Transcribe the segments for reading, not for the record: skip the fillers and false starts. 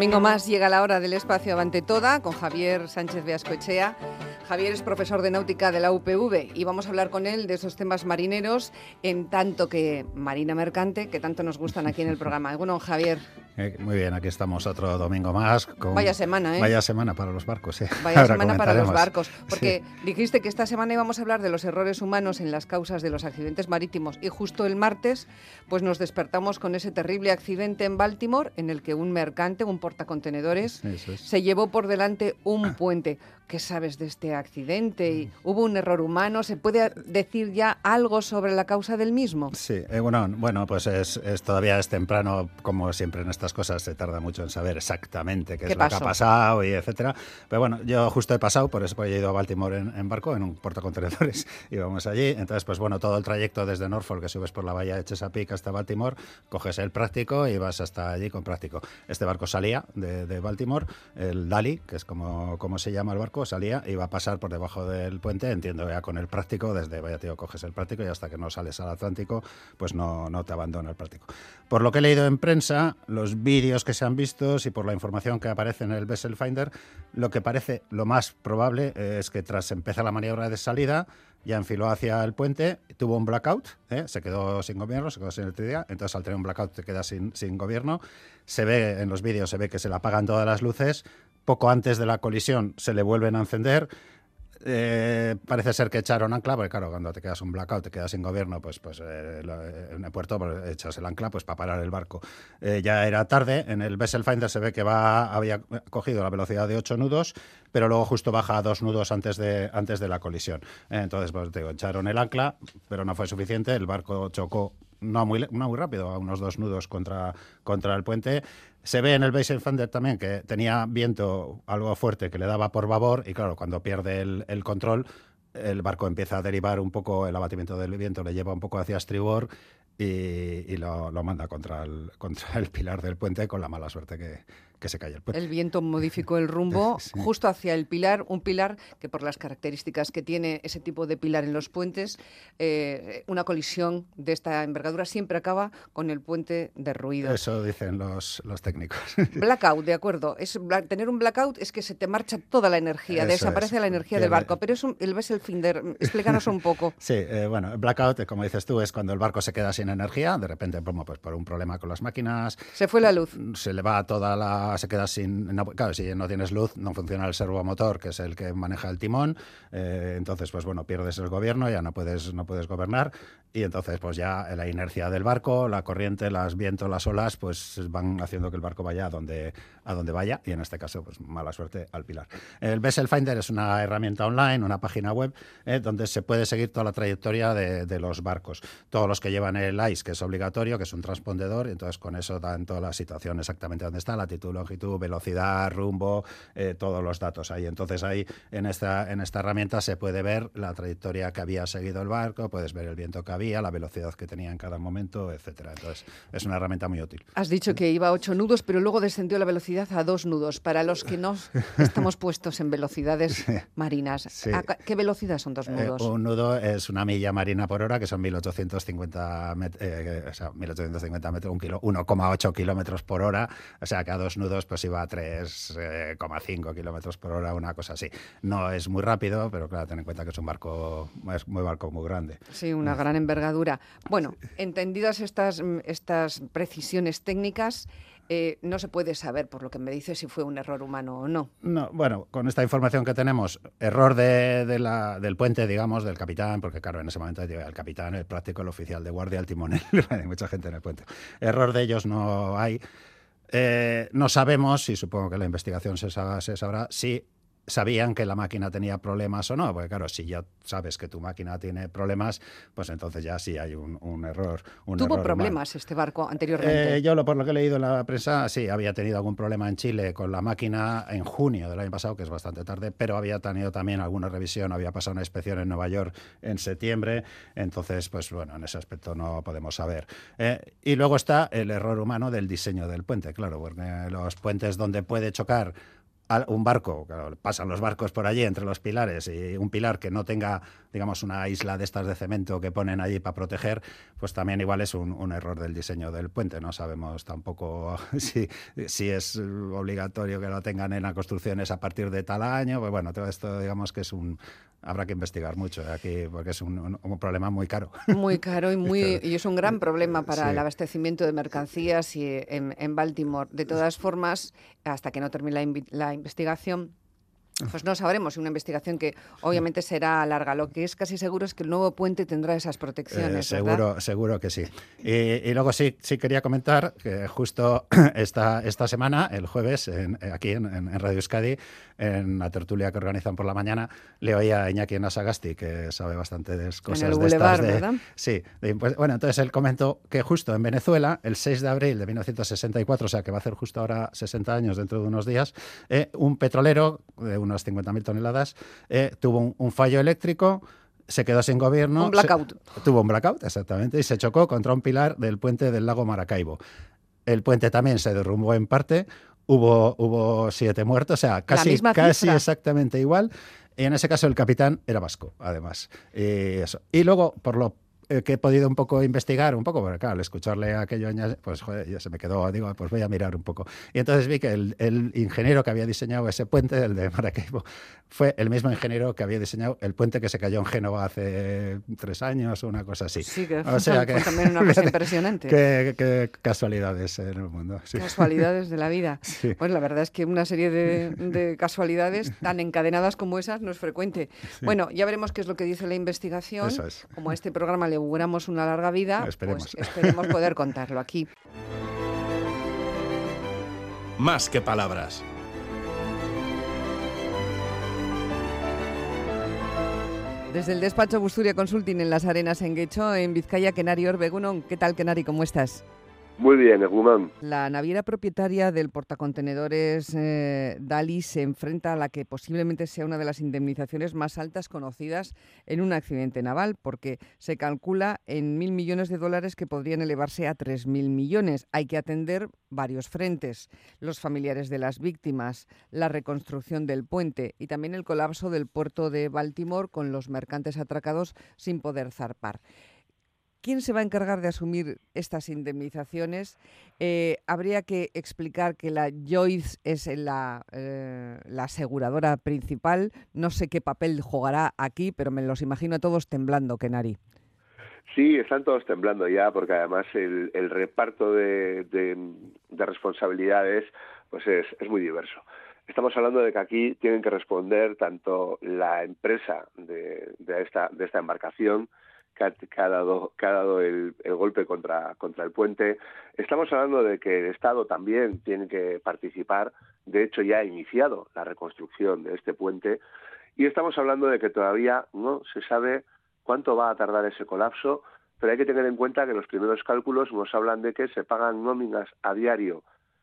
domingo más llega la hora del espacio Avante Toda con Javier Sánchez Beascoechea. Javier es profesor de náutica de la UPV y vamos a hablar con él de esos temas marineros, en tanto que marina mercante, que tanto nos gustan aquí en el programa. Bueno, Javier. Muy bien, aquí estamos otro domingo más. Vaya semana, ¿eh? Vaya semana para los barcos, ¿eh? Vaya Ahora semana para los barcos, porque dijiste que esta semana íbamos a hablar de los errores humanos en las causas de los accidentes marítimos y justo el martes pues nos despertamos con ese terrible accidente en Baltimore en el que un mercante, un portacontenedores, se llevó por delante un puente. ¿Qué sabes de este accidente? ¿Hubo un error humano? ¿Se puede decir ya algo sobre la causa del mismo? Sí, bueno, pues todavía es temprano, como siempre en estas cosas se tarda mucho en saber exactamente qué es lo que ha pasado y etcétera. Pero bueno, yo justo he pasado, por eso he ido a Baltimore en barco, en un portacontenedores, íbamos allí. Entonces, pues bueno, todo el trayecto desde Norfolk, que subes por la bahía de Chesapeake hasta Baltimore, coges el práctico y vas hasta allí con práctico. Este barco salía de Baltimore, el Dali, que es como se llama el barco, salía y va a pasar por debajo del puente, entiendo ya con el práctico, desde, vaya tío, coges el práctico y hasta que no sales al Atlántico, pues no te abandona el práctico. Por lo que he leído en prensa, los vídeos que se han visto y por la información que aparece en el Vessel Finder, lo que parece lo más probable es que tras empezar la maniobra de salida, ya enfiló hacia el puente, tuvo un blackout, se quedó sin gobierno, se quedó sin electricidad, entonces al tener un blackout te quedas sin gobierno. Se ve en los vídeos, se ve que se le apagan todas las luces, poco antes de la colisión se le vuelven a encender. Parece ser que echaron ancla, porque claro, cuando te quedas un blackout, te quedas sin gobierno, pues en el puerto pues, echas el ancla pues para parar el barco. Ya era tarde, en el Vessel Finder se ve que había cogido la velocidad de 8 nudos, pero luego justo baja a 2 nudos antes de la colisión. Entonces, pues te digo, echaron el ancla, pero no fue suficiente, el barco chocó no muy rápido, a unos 2 nudos contra el puente. Se ve en el Vessel Finder también que tenía viento algo fuerte que le daba por babor y claro, cuando pierde el control, el barco empieza a derivar un poco, el abatimiento del viento le lleva un poco hacia estribor y lo manda contra el pilar del puente con la mala suerte que se cae el puente. El viento modificó el rumbo justo hacia el pilar, un pilar que por las características que tiene ese tipo de pilar en los puentes, una colisión de esta envergadura siempre acaba con el puente derruido. Eso dicen los técnicos. Blackout, de acuerdo. Tener un blackout es que se te marcha toda la energía, desaparece la energía del barco, pero es el Vessel Finder. Explícanos un poco. Sí, bueno, el blackout, como dices tú, es cuando el barco se queda sin energía, de repente, pues por un problema con las máquinas. Se fue la luz. Se le va se queda sin... claro, si no tienes luz, no funciona el servomotor, que es el que maneja el timón, entonces, pues bueno, pierdes el gobierno, ya no puedes gobernar, y entonces, pues ya la inercia del barco, la corriente, los vientos, las olas, pues van haciendo que el barco vaya a donde vaya, y en este caso, pues mala suerte al pilar. El Vessel Finder es una herramienta online, una página web, donde se puede seguir toda la trayectoria de los barcos. Todos los que llevan el ICE, que es obligatorio, que es un transpondedor, entonces con eso dan toda la situación exactamente dónde está, latitud, longitud, velocidad, rumbo, todos los datos ahí. Entonces ahí en esta herramienta se puede ver la trayectoria que había seguido el barco, puedes ver el viento que había, la velocidad que tenía en cada momento, etcétera. Entonces es una herramienta muy útil. Has dicho que iba a 8 nudos, pero luego descendió la velocidad a 2 nudos. Para los que no estamos puestos en velocidades marinas, sí. ¿qué velocidad son 2 nudos? Un nudo es una milla marina por hora, que son 1850 metros, 1,8 kilómetros por hora, o sea que a 2 nudos pues iba a 3,5 kilómetros por hora, una cosa así. No es muy rápido, pero claro, ten en cuenta que es un barco muy grande. Sí, una gran envergadura. Bueno, entendidas estas precisiones técnicas, no se puede saber, por lo que me dices, si fue un error humano o no. No, bueno, con esta información que tenemos, error del puente, digamos, del capitán, porque claro, en ese momento el capitán, el práctico, el oficial de guardia, el timonel, hay mucha gente en el puente. Error de ellos no hay. No sabemos, y supongo que la investigación se sabrá, si sabían que la máquina tenía problemas o no, porque claro, si ya sabes que tu máquina tiene problemas, pues entonces ya sí hay un error. ¿Tuvo problemas humano. Este barco anteriormente? Yo, por lo que he leído en la prensa, sí, había tenido algún problema en Chile con la máquina en junio del año pasado, que es bastante tarde, pero había tenido también alguna revisión, había pasado una inspección en Nueva York en septiembre, entonces, pues bueno, en ese aspecto no podemos saber. Y luego está el error humano del diseño del puente, claro, porque los puentes donde puede chocar un barco, claro, pasan los barcos por allí entre los pilares, y un pilar que no tenga, digamos, una isla de estas de cemento que ponen allí para proteger, pues también igual es un error del diseño del puente. No sabemos tampoco si es obligatorio que lo tengan en las construcciones a partir de tal año. Pues bueno, todo esto digamos que habrá que investigar mucho aquí porque es un problema muy caro. Muy caro y es un gran problema para el abastecimiento de mercancías en Baltimore. De todas formas, hasta que no termine la investigación, pues no sabremos. Una investigación que obviamente será larga. Lo que es casi seguro es que el nuevo puente tendrá esas protecciones, ¿verdad? Seguro que sí. Y luego sí quería comentar que justo esta semana, el jueves, aquí en Radio Euskadi, en la tertulia que organizan por la mañana, le oí a Iñaki Nasagasti, que sabe bastantes cosas en el de Boulevard, estas. ¿verdad? Sí. Pues, bueno, entonces él comentó que justo en Venezuela, el 6 de abril de 1964, o sea que va a hacer justo ahora 60 años dentro de unos días, un petrolero de unas 50.000 toneladas, tuvo un fallo eléctrico, se quedó sin gobierno. Un blackout. Tuvo un blackout, exactamente, y se chocó contra un pilar del puente del lago Maracaibo. El puente también se derrumbó en parte, hubo 7 muertos, o sea, casi exactamente igual. Y en ese caso el capitán era vasco, además. Y luego, por lo que he podido un poco investigar, porque claro, al escucharle aquello, pues joder, ya se me quedó, digo, pues voy a mirar un poco. Y entonces vi que el ingeniero que había diseñado ese puente, el de Maracaibo, fue el mismo ingeniero que había diseñado el puente que se cayó en Génova hace 3 años o una cosa así. Sí, que fue también una cosa impresionante. Qué casualidades en el mundo. Sí. Casualidades de la vida. Sí. Pues la verdad es que una serie de casualidades tan encadenadas como esas no es frecuente. Sí. Bueno, ya veremos qué es lo que dice la investigación. Eso es. Como a este programa le auguramos una larga vida, esperemos. Pues esperemos poder contarlo aquí. Más que palabras. Desde el despacho Busturia Consulting en Las Arenas, en Guecho, en Vizcaya, Kenari Orbegunon. ¿Qué tal, Kenari? ¿Cómo estás? Muy bien, Egunon. La naviera propietaria del portacontenedores Dali se enfrenta a la que posiblemente sea una de las indemnizaciones más altas conocidas en un accidente naval, porque se calcula en $1.000 millones que podrían elevarse a 3.000 millones. Hay que atender varios frentes: los familiares de las víctimas, la reconstrucción del puente y también el colapso del puerto de Baltimore con los mercantes atracados sin poder zarpar. ¿Quién se va a encargar de asumir estas indemnizaciones? Habría que explicar que la Joyce es la aseguradora principal. No sé qué papel jugará aquí, pero me los imagino a todos temblando, Kenari. Sí, están todos temblando ya, porque además el reparto de responsabilidades pues es muy diverso. Estamos hablando de que aquí tienen que responder tanto la empresa de esta embarcación, que ha dado el golpe contra el puente. Estamos hablando de que el Estado también tiene que participar. De hecho, ya ha iniciado la reconstrucción de este puente. Y estamos hablando de que todavía no se sabe cuánto va a tardar ese colapso, pero hay que tener en cuenta que los primeros cálculos nos hablan de que se pagan nóminas a diario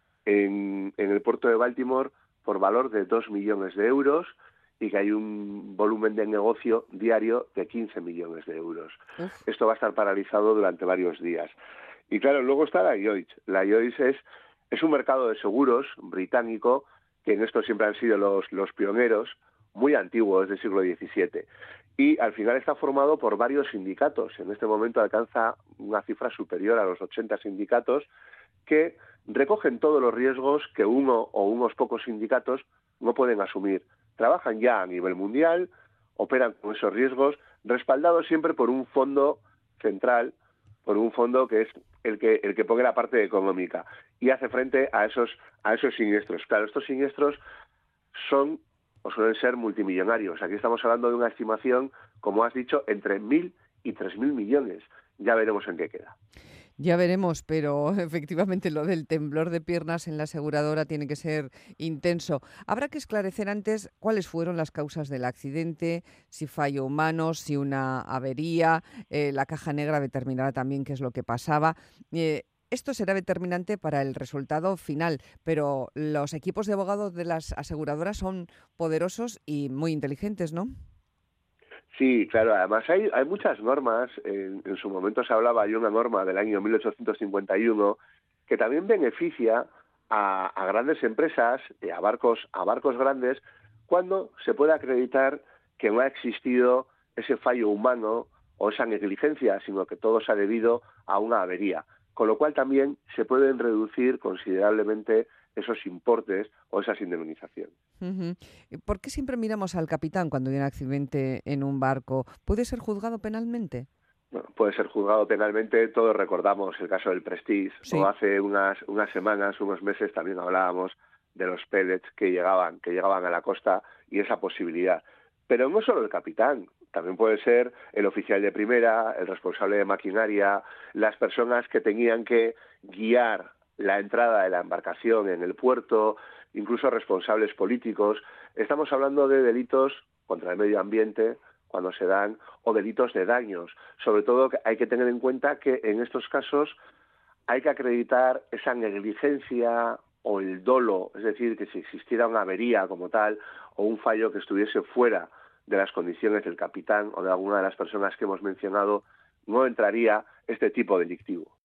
en el puerto de Baltimore por valor de 2 millones de euros, y que hay un volumen de negocio diario de 15 millones de euros. Esto va a estar paralizado durante varios días. Y claro, luego está la Lloyds. La Lloyds es un mercado de seguros británico, que en esto siempre han sido los pioneros, muy antiguos, del siglo XVII. Y al final está formado por varios sindicatos. En este momento alcanza una cifra superior a los 80 sindicatos que recogen todos los riesgos que uno o unos pocos sindicatos no pueden asumir. Trabajan ya a nivel mundial, operan con esos riesgos, respaldados siempre por un fondo central, por un fondo que es el que pone la parte económica y hace frente a esos siniestros. Claro, estos siniestros son o suelen ser multimillonarios. Aquí estamos hablando de una estimación, como has dicho, entre 1.000 y 3.000 millones. Ya veremos en qué queda. Ya veremos, pero efectivamente lo del temblor de piernas en la aseguradora tiene que ser intenso. Habrá que esclarecer antes cuáles fueron las causas del accidente, si fallo humano, si una avería. La caja negra determinará también qué es lo que pasaba. Esto será determinante para el resultado final, pero los equipos de abogados de las aseguradoras son poderosos y muy inteligentes, ¿no? Sí, claro. Además hay muchas normas. En su momento se hablaba de una norma del año 1851 que también beneficia a grandes empresas, a barcos grandes, cuando se puede acreditar que no ha existido ese fallo humano o esa negligencia, sino que todo se ha debido a una avería. Con lo cual también se pueden reducir considerablemente esos importes o esas indemnizaciones. ¿Por qué siempre miramos al capitán cuando hay un accidente en un barco? ¿Puede ser juzgado penalmente? Bueno, puede ser juzgado penalmente. Todos recordamos el caso del Prestige, Sí. o hace unas semanas, unos meses, también hablábamos de los pellets que llegaban a la costa y esa posibilidad. Pero no solo el capitán, también puede ser el oficial de primera, el responsable de maquinaria, las personas que tenían que guiar la entrada de la embarcación en el puerto, incluso responsables políticos. Estamos hablando de delitos contra el medio ambiente, cuando se dan, o delitos de daños. Sobre todo hay que tener en cuenta que en estos casos hay que acreditar esa negligencia o el dolo, es decir, que si existiera una avería como tal o un fallo que estuviese fuera de las condiciones del capitán o de alguna de las personas que hemos mencionado, no entraría este tipo delictivo.